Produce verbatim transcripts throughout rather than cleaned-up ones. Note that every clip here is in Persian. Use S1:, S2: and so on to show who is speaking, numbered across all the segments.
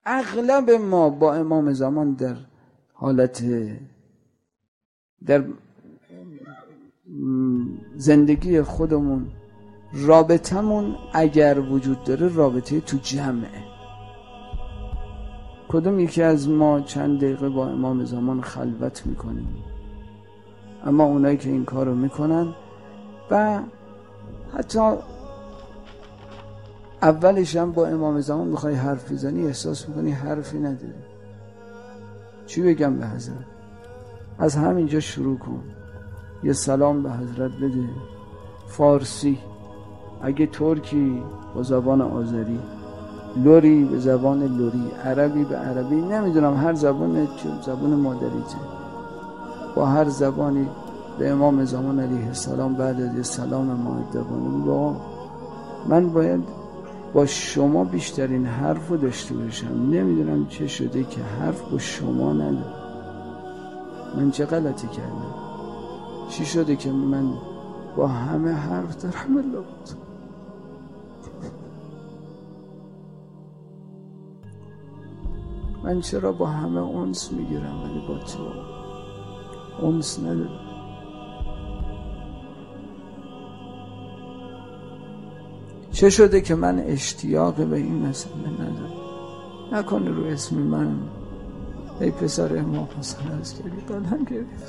S1: اغلب ما با امام زمان در حالت در زندگی خودمون رابطمون اگر وجود داره رابطه تو جمعه. کدوم یکی از ما چند دقیقه با امام زمان خلوت میکنیم؟ اما اونایی که این کارو میکنن و حتی اولش هم با امام زمان میخوای حرف بزنی احساس میکنی حرفی نداری. چی بگم به حضرت؟ از همینجا شروع کن، یه سلام به حضرت بده، فارسی، اگه ترکی با زبان آذری، لوری به زبان لوری، عربی به عربی، نمیدونم هر زبان زبان مادریته، با هر زبانی به امام زمان علیه السلام بعد از یه سلام مؤدبانه با من باید با شما بیشترین حرف رو داشته باشم. نمیدونم چه شده که حرف با شما ندارم. من چه غلطی کردم؟ چی شده که من با همه حرف دارم؟ الله بود من چرا با همه انس میگیرم ولی با تو انس ندارم؟ چه شده که من اشتیاق به این مسئله ندارم؟ نکنه رو اسم من ای پسر امام حسن از کردی قلم گرفت.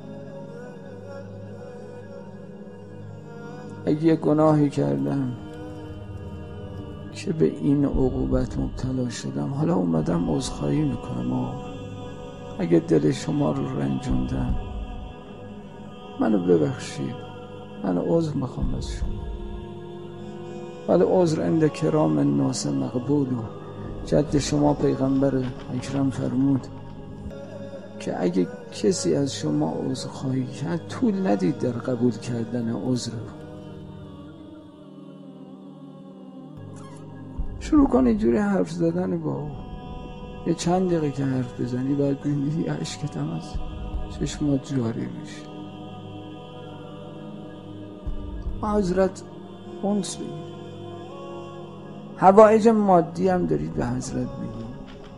S1: اگه یه گناهی کردم که به این عقوبت مبتلا شدم، حالا اومدم عذرخواهی میکنم. اگه دل شما رو رنجوندم منو ببخشید، من عذر میخوام از شما. ولی عذر عند کرام الناس مقبول. جد شما پیغمبر اکرم فرمود که اگه کسی از شما عذرخواهی کرد طول ندید در قبول کردن عذر. شروع کن اینجوری حرف زدن با او. یه چند دقیقه که حرف بزنی باید ببینی اشکت هم از چشمات جاری میشه. حضرت انس بگید. حوائج مادی هم دارید به حضرت بگید،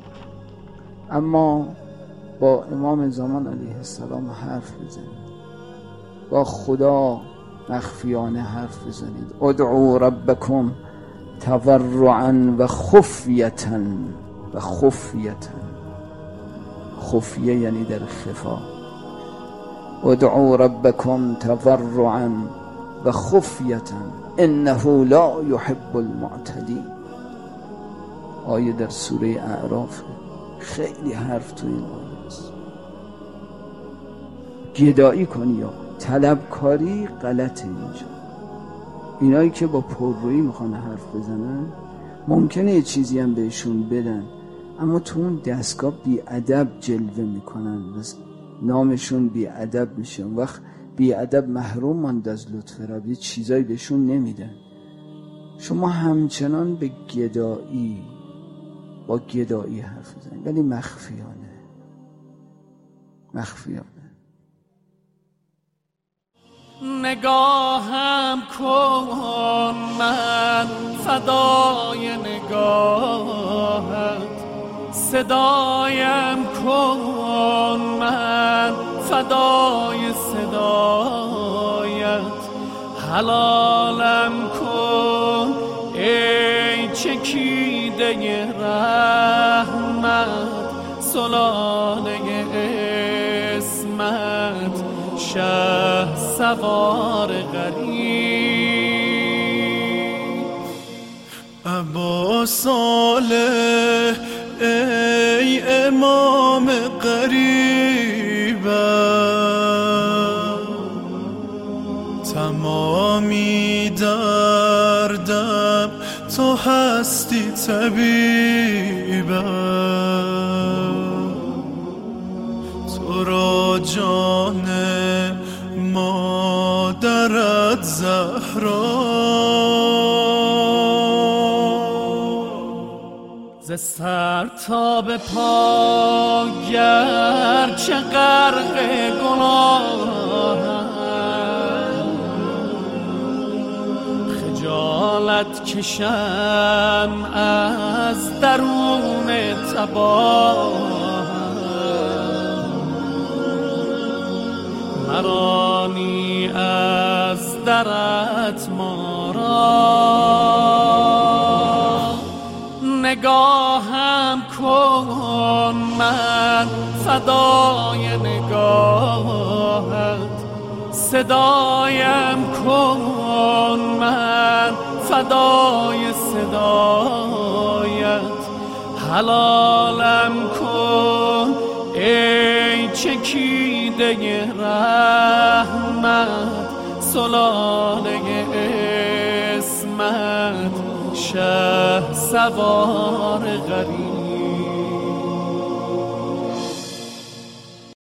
S1: اما با امام زمان علیه السلام حرف بزنید، با خدا مخفیانه حرف بزنید. ادعوا ربکم تضرعا و خفیتا و خفیتا. خفیه یعنی در خفا. ادعوا ربکم تضرعا و خفیتا انه لا یحب المعتدین. آیه در سوره اعراف. خیلی حرف تو این آیه است. گدایی کنی یا طلبکاری غلطه. اینجا اینایی که با پررویی میخوان حرف بزنن ممکنه یه چیزی هم بهشون بدن، اما تو اون دستگاه بی ادب جلوه میکنن، نامشون بی ادب میشه. اون وقت بی ادب محروم ماند از لطف ربی، چیزایی بهشون نمیدن. شما همچنان به گدایی با گدایی حرف بزنید، ولی مخفیانه مخفیانه.
S2: نگاهم کن من فدای نگاهت، صدایم کن من فدای صدایت، حلالم کن ای چکیده رحمت، سلاله اسمت، شه سوار غریب. ابا صالح ای امام قریبم، تمامی دردم تو هستی طبیبم، تو را جان مادرت زهرا، ز سر تا به پا گرچه غرق گناهم، خجالت کشم از درون تباه مرانی از درت ما را نگاهم کن من فدای نگاهت صدایم کن من فدای صدایت حلالم کن ای چکیده رحمت سلاله اسمت شه سوار غریب